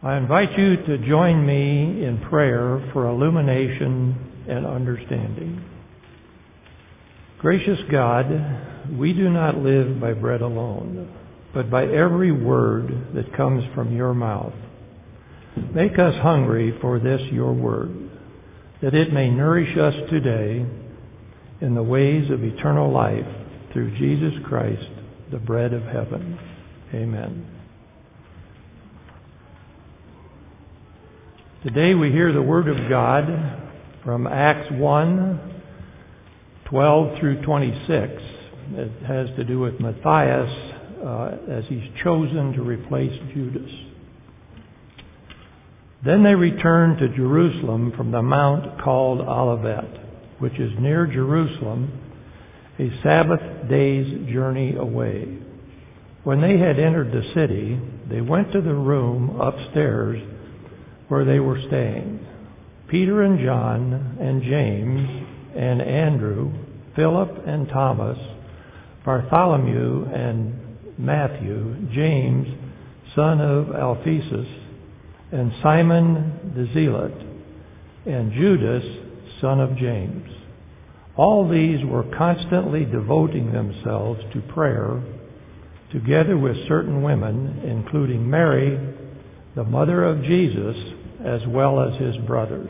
I invite you to join me in prayer for illumination and understanding. Gracious God, we do not live by bread alone, but by every word that comes from your mouth. Make us hungry for this, your word, that it may nourish us today in the ways of eternal life through Jesus Christ, the bread of heaven. Amen. Today we hear the Word of God from Acts 1:12 through 26. It has to do with Matthias as he's chosen to replace Judas. Then they returned to Jerusalem from the mount called Olivet, which is near Jerusalem, a Sabbath day's journey away. When they had entered the city, they went to the room upstairs where they were staying. Peter and John and James and Andrew, Philip and Thomas, Bartholomew and Matthew, James, son of Alphaeus, and Simon the Zealot, and Judas, son of James. All these were constantly devoting themselves to prayer, together with certain women, including Mary, the mother of Jesus, as well as his brothers.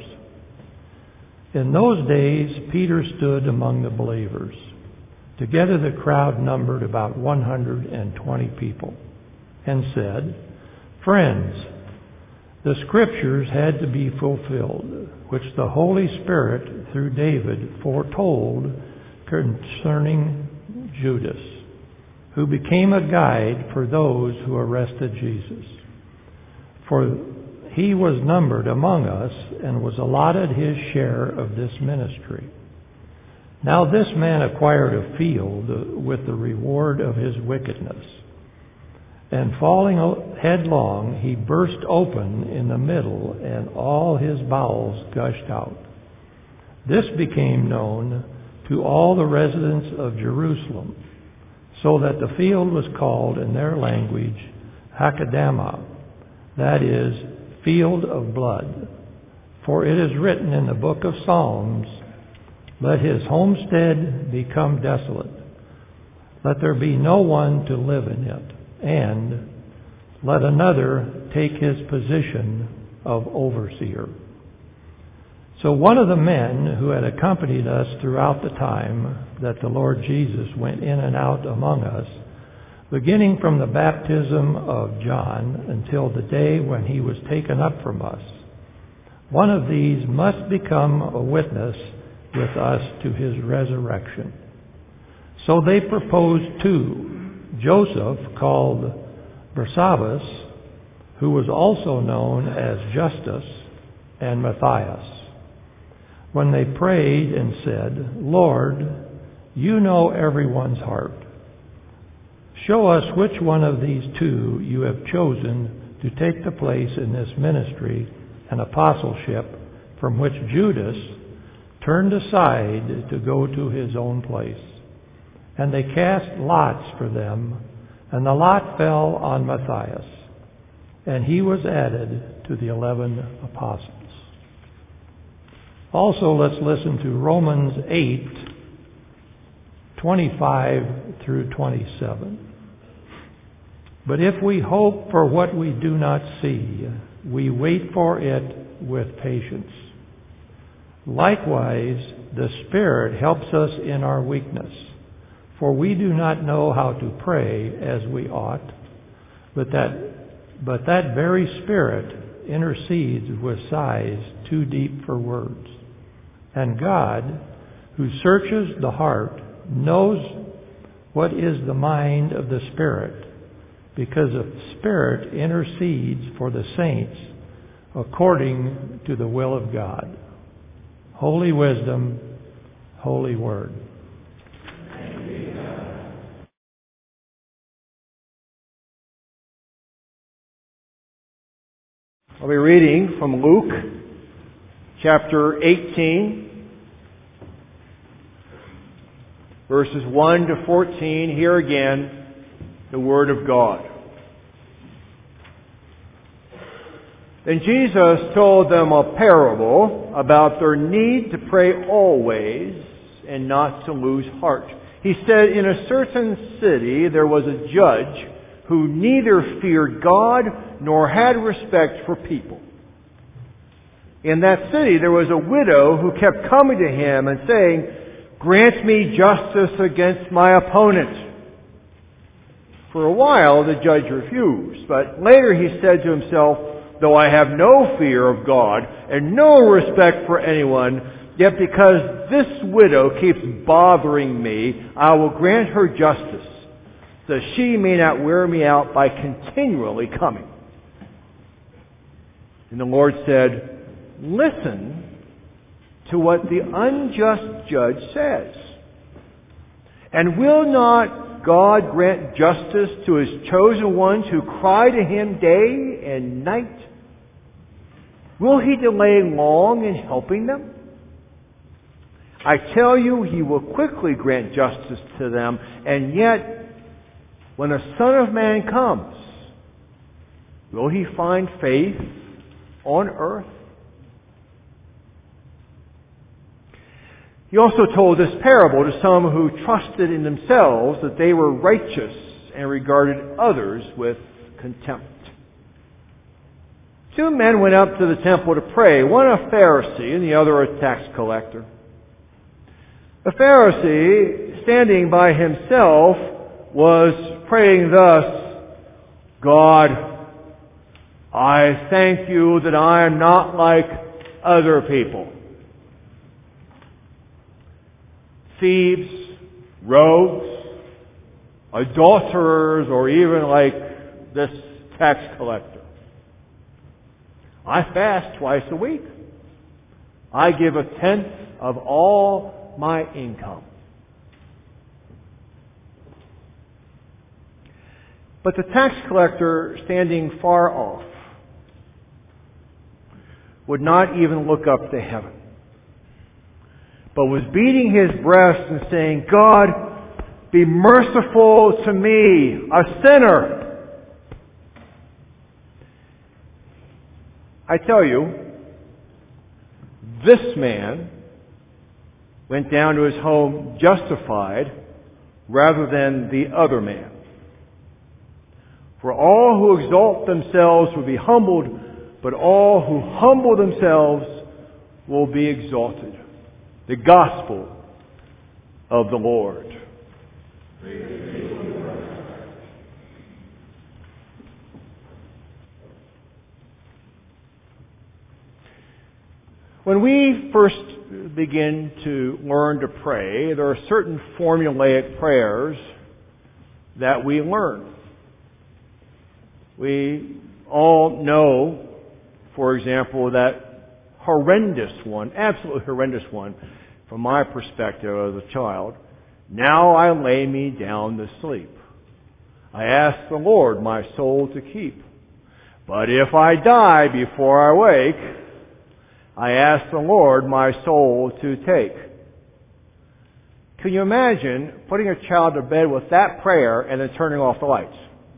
In those days, Peter stood among the believers. Together the crowd numbered about 120 people, and said, "Friends, the Scriptures had to be fulfilled, which the Holy Spirit, through David, foretold concerning Judas, who became a guide for those who arrested Jesus. For he was numbered among us and was allotted his share of this ministry. Now this man acquired a field with the reward of his wickedness. And falling headlong, he burst open in the middle, and all his bowels gushed out. This became known to all the residents of Jerusalem, so that the field was called in their language Hakeldama, that is, field of blood. For it is written in the book of Psalms, let his homestead become desolate. Let there be no one to live in it. And let another take his position of overseer." So one of the men who had accompanied us throughout the time that the Lord Jesus went in and out among us, beginning from the baptism of John until the day when he was taken up from us, one of these must become a witness with us to his resurrection. So they proposed two, Joseph, called Barsabbas, who was also known as Justus, and Matthias. When they prayed and said, "Lord, you know everyone's heart. Show us which one of these two you have chosen to take the place in this ministry and apostleship from which Judas turned aside to go to his own place." And they cast lots for them, and the lot fell on Matthias, and he was added to the 11 apostles. Also, let's listen to Romans 8:25 through 27. "But if we hope for what we do not see, we wait for it with patience. Likewise, the Spirit helps us in our weakness. For we do not know how to pray as we ought, but that very Spirit intercedes with sighs too deep for words. And God, who searches the heart, knows what is the mind of the Spirit, because the Spirit intercedes for the saints according to the will of God." Holy wisdom, holy word. I'll be reading from Luke chapter 18, verses 1 to 14. Here again, the Word of God. Then Jesus told them a parable about their need to pray always and not to lose heart. He said, in a certain city there was a judge who neither feared God nor had respect for people. In that city there was a widow who kept coming to him and saying, "Grant me justice against my opponent." For a while the judge refused, but later he said to himself, "Though I have no fear of God and no respect for anyone, yet because this widow keeps bothering me, I will grant her justice, so she may not wear me out by continually coming." And the Lord said, "Listen to what the unjust judge says. And will not God grant justice to His chosen ones who cry to Him day and night? Will He delay long in helping them? I tell you, He will quickly grant justice to them. And yet, when the Son of Man comes, will He find faith on earth?" He also told this parable to some who trusted in themselves that they were righteous and regarded others with contempt. Two men went up to the temple to pray, one a Pharisee and the other a tax collector. The Pharisee, standing by himself, was praying thus, "God, I thank you that I am not like other people. Thieves, rogues, adulterers, or even like this tax collector. I fast twice a week. I give 1/10 of all my income." But the tax collector, standing far off, would not even look up to heaven, but was beating his breast and saying, "God, be merciful to me, a sinner." I tell you, this man went down to his home justified rather than the other man. For all who exalt themselves will be humbled, but all who humble themselves will be exalted. The Gospel of the Lord. When we first begin to learn to pray, there are certain formulaic prayers that we learn. We all know, for example, that horrendous one, absolutely horrendous one, from my perspective as a child, "Now I lay me down to sleep. I ask the Lord my soul to keep. But if I die before I wake, I ask the Lord my soul to take." Can you imagine putting a child to bed with that prayer and then turning off the lights?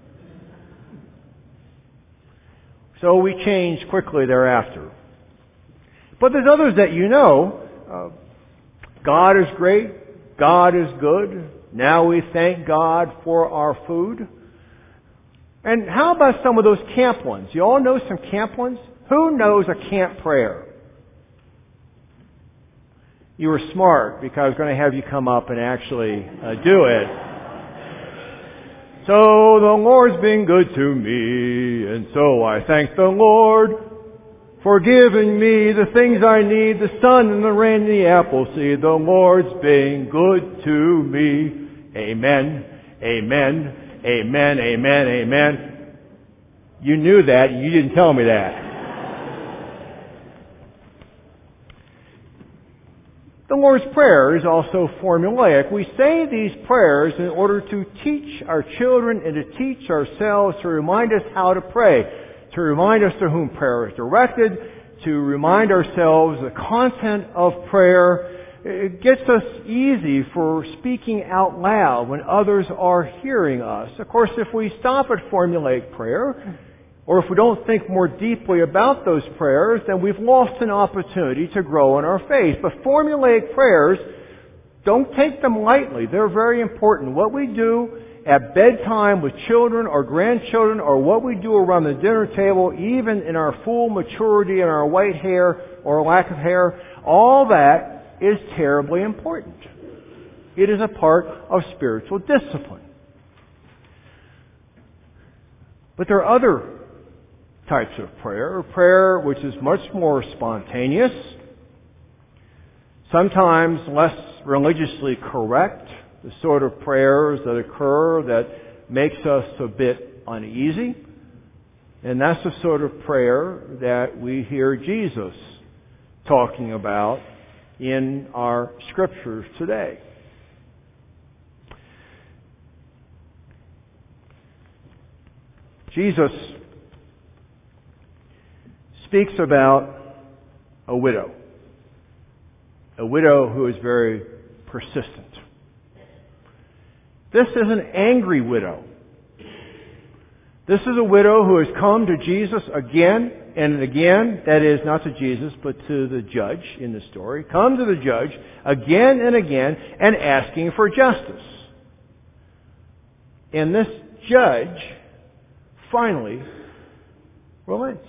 So we change quickly thereafter. But there's others that you know. God is great. God is good. Now we thank God for our food. And how about some of those camp ones? You all know some camp ones? Who knows a camp prayer? You were smart, because I was going to have you come up and actually do it. "So the Lord's been good to me, and so I thank the Lord for giving me the things I need, the sun and the rain and the apple seed. The Lord's been good to me. Amen, amen, amen, amen, amen." You knew that, you didn't tell me that. The Lord's Prayer is also formulaic. We say these prayers in order to teach our children and to teach ourselves, to remind us how to pray, to remind us to whom prayer is directed, to remind ourselves the content of prayer. It gets us easy for speaking out loud when others are hearing us. Of course, if we stop at formulaic prayer, or if we don't think more deeply about those prayers, then we've lost an opportunity to grow in our faith. But formulaic prayers, don't take them lightly. They're very important. What we do at bedtime with children or grandchildren, or what we do around the dinner table, even in our full maturity and our white hair or lack of hair, all that is terribly important. It is a part of spiritual discipline. But there are other types of prayer which is much more spontaneous, sometimes less religiously correct, the sort of prayers that occur that makes us a bit uneasy. And that's the sort of prayer that we hear Jesus talking about in our scriptures today. Jesus speaks about a widow who is very persistent. This is an angry widow. This is a widow who has come to Jesus again and again. That is, not to Jesus, but to the judge in the story. Come to the judge again and again and asking for justice. And this judge finally relents.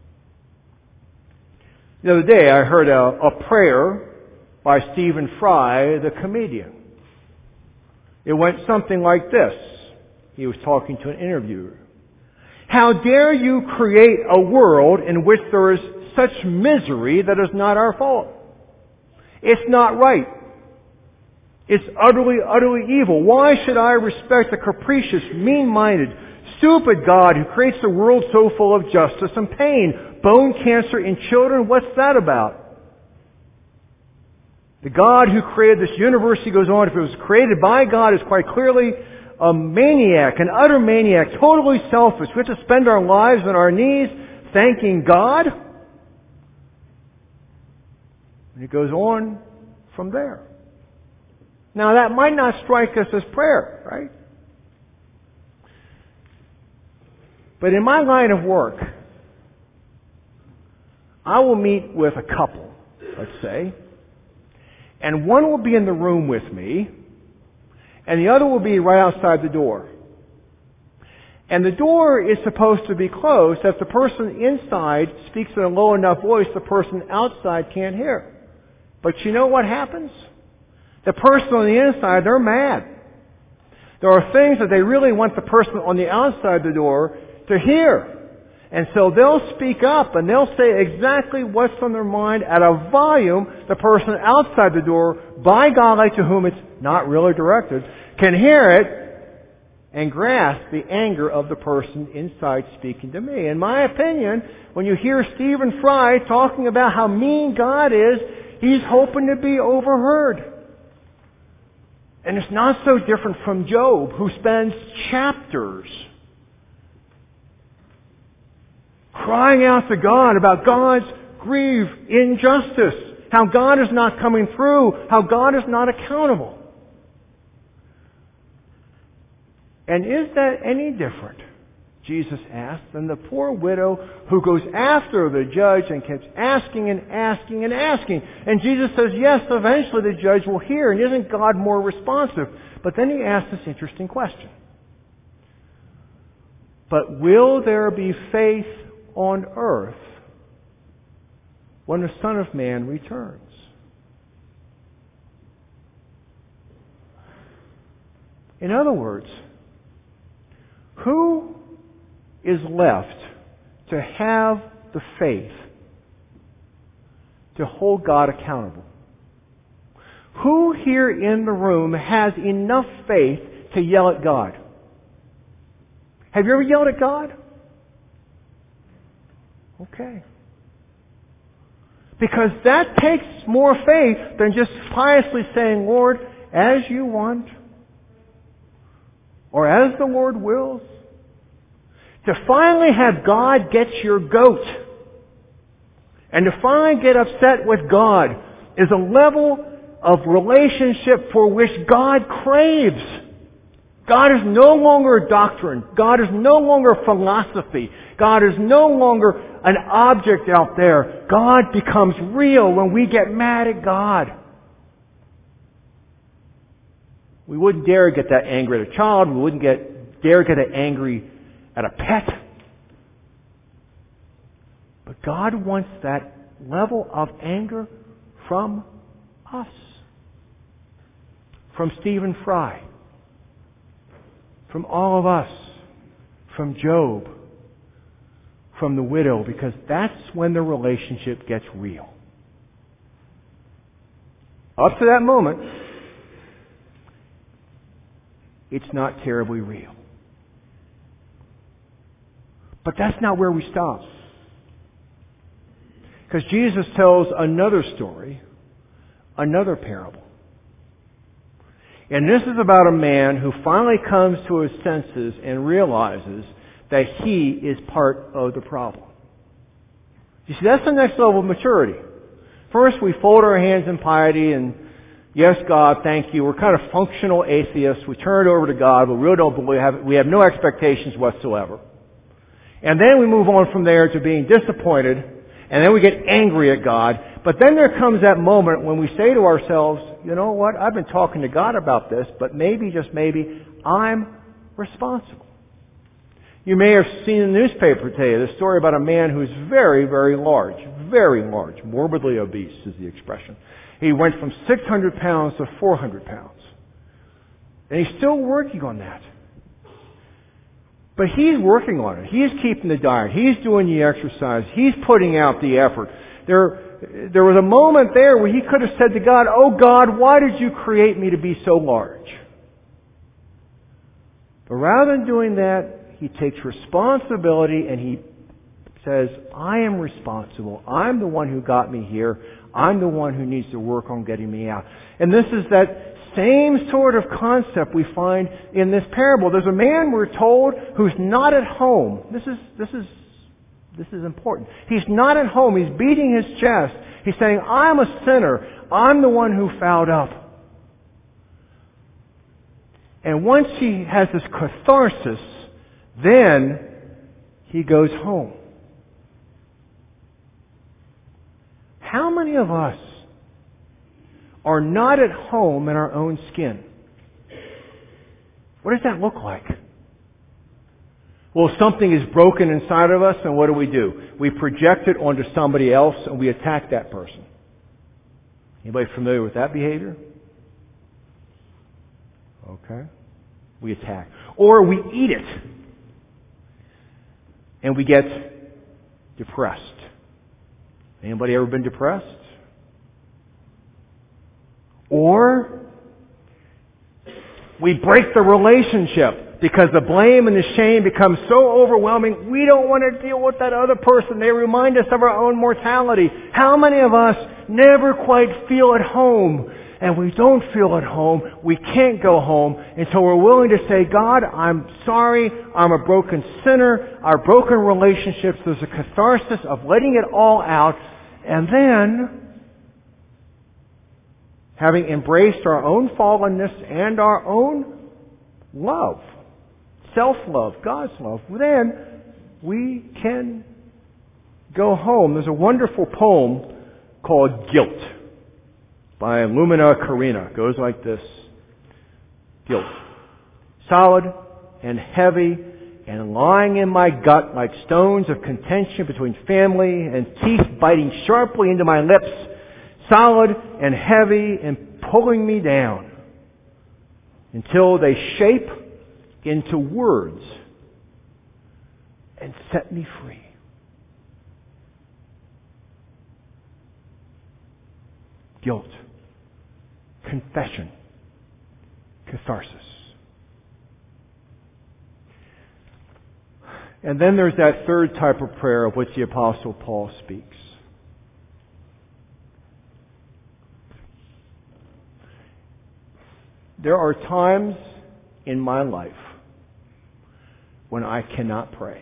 The other day I heard a prayer by Stephen Fry, the comedian. It went something like this. He was talking to an interviewer. How dare you create a world in which there is such misery that is not our fault? It's not right. It's utterly, utterly evil. Why should I respect a capricious, mean-minded, stupid God who creates a world so full of justice and pain? Bone cancer in children? What's that about? The God who created this universe, he goes on, if it was created by God, is quite clearly a maniac, an utter maniac, totally selfish. We have to spend our lives on our knees thanking God. And it goes on from there. Now that might not strike us as prayer, right? But in my line of work, I will meet with a couple, let's say, and one will be in the room with me, and the other will be right outside the door. And the door is supposed to be closed. If the person inside speaks in a low enough voice, the person outside can't hear. But you know what happens? The person on the inside, they're mad. There are things that they really want the person on the outside the door to hear. And so they'll speak up and they'll say exactly what's on their mind at a volume the person outside the door, by golly, to whom it's not really directed, can hear it and grasp the anger of the person inside speaking to me. In my opinion, when you hear Stephen Fry talking about how mean God is, he's hoping to be overheard. And it's not so different from Job, who spends chapters crying out to God about God's grieve injustice, how God is not coming through, how God is not accountable. And is that any different, Jesus asked, than the poor widow who goes after the judge and keeps asking and asking and asking? And Jesus says, yes, eventually the judge will hear. And isn't God more responsive? But then he asks this interesting question. But will there be faith on earth when the Son of Man returns? In other words, who is left to have the faith to hold God accountable? Who here in the room has enough faith to yell at God? Have you ever yelled at God? Okay. Because that takes more faith than just piously saying, Lord, as you want, or as the Lord wills. To finally have God get your goat, and to finally get upset with God, is a level of relationship for which God craves. God is no longer a doctrine. God is no longer a philosophy. God is no longer an object out there. God becomes real when we get mad at God. We wouldn't dare get that angry at a child. We wouldn't dare get that angry at a pet. But God wants that level of anger from us. From Stephen Fry. From all of us. From Job. From the widow. Because that's when the relationship gets real. Up to that moment, it's not terribly real. But that's not where we stop. Because Jesus tells another story, another parable. And this is about a man who finally comes to his senses and realizes that he is part of the problem. You see, that's the next level of maturity. First, we fold our hands in piety and, yes, God, thank you. We're kind of functional atheists. We turn it over to God, but we really don't believe, we have no expectations whatsoever. And then we move on from there to being disappointed, and then we get angry at God. But then there comes that moment when we say to ourselves, you know what, I've been talking to God about this, but maybe, just maybe, I'm responsible. You may have seen in the newspaper today the story about a man who's very, very large, morbidly obese is the expression. He went from 600 pounds to 400 pounds. And he's still working on that. But he's working on it. He's keeping the diet. He's doing the exercise. He's putting out the effort. There was a moment there where he could have said to God, "Oh God, why did you create me to be so large?" But rather than doing that, he takes responsibility and he says, I am responsible. I'm the one who got me here. I'm the one who needs to work on getting me out. And this is that same sort of concept we find in this parable. There's a man, we're told, who's not at home. This is important. He's not at home. He's beating his chest. He's saying, I'm a sinner. I'm the one who fouled up. And once he has this catharsis, then he goes home. How many of us are not at home in our own skin? What does that look like? Well, something is broken inside of us, and what do? We project it onto somebody else, and we attack that person. Anybody familiar with that behavior? Okay. We attack. Or we eat it, and we get depressed. Anybody ever been depressed? Or we break the relationship because the blame and the shame becomes so overwhelming, we don't want to deal with that other person. They remind us of our own mortality. How many of us never quite feel at home? And we don't feel at home. We can't go home until we're willing to say, God, I'm sorry. I'm a broken sinner. Our broken relationships, there's a catharsis of letting it all out. And then, having embraced our own fallenness and our own love, self-love, God's love, then we can go home. There's a wonderful poem called Guilt by Lumina Carina. It goes like this. Guilt. Solid and heavy and lying in my gut like stones of contention between family and teeth biting sharply into my lips. Solid and heavy and pulling me down until they shape into words and set me free. Guilt. Confession. Catharsis. And then there's that third type of prayer of which the Apostle Paul speaks. There are times in my life when I cannot pray.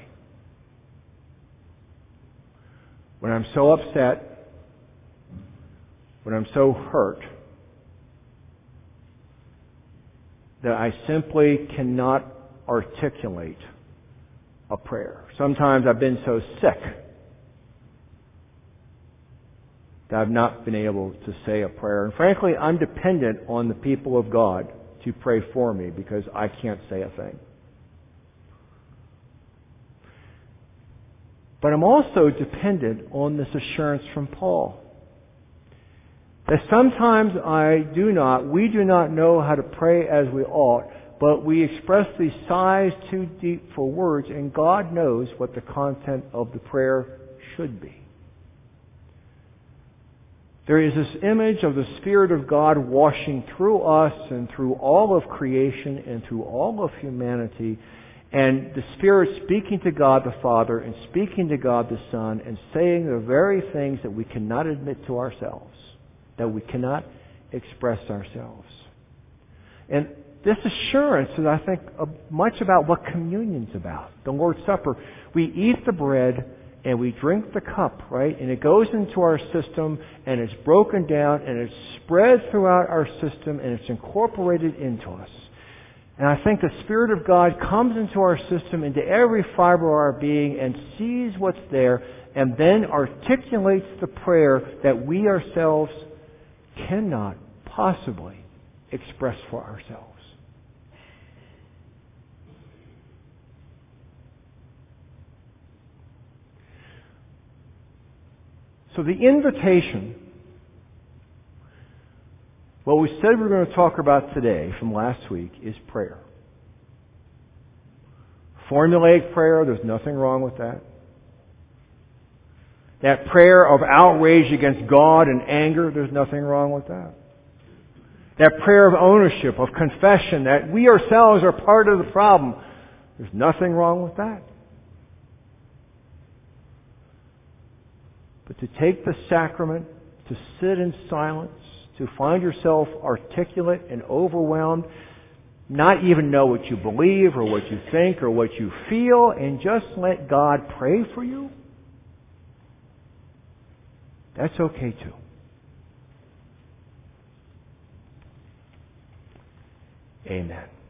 When I'm so upset, when I'm so hurt, that I simply cannot articulate a prayer. Sometimes I've been so sick that I've not been able to say a prayer. And frankly, I'm dependent on the people of God to pray for me because I can't say a thing. But I'm also dependent on this assurance from Paul. That sometimes we do not know how to pray as we ought, but we express these sighs too deep for words, and God knows what the content of the prayer should be. There is this image of the Spirit of God washing through us and through all of creation and through all of humanity, and the Spirit speaking to God the Father and speaking to God the Son and saying the very things that we cannot admit to ourselves, that we cannot express ourselves. And this assurance is, I think, much about what communion's about. The Lord's Supper. We eat the bread and we drink the cup, right? And it goes into our system and it's broken down and it's spread throughout our system and it's incorporated into us. And I think the Spirit of God comes into our system, into every fiber of our being, and sees what's there and then articulates the prayer that we ourselves cannot possibly express for ourselves. So the invitation, what we said we were going to talk about today from last week, is prayer. Formulaic prayer, there's nothing wrong with that. That prayer of outrage against God and anger, there's nothing wrong with that. That prayer of ownership, of confession, that we ourselves are part of the problem, there's nothing wrong with that. But to take the sacrament, to sit in silence, to find yourself articulate and overwhelmed, not even know what you believe or what you think or what you feel, and just let God pray for you, that's okay too. Amen.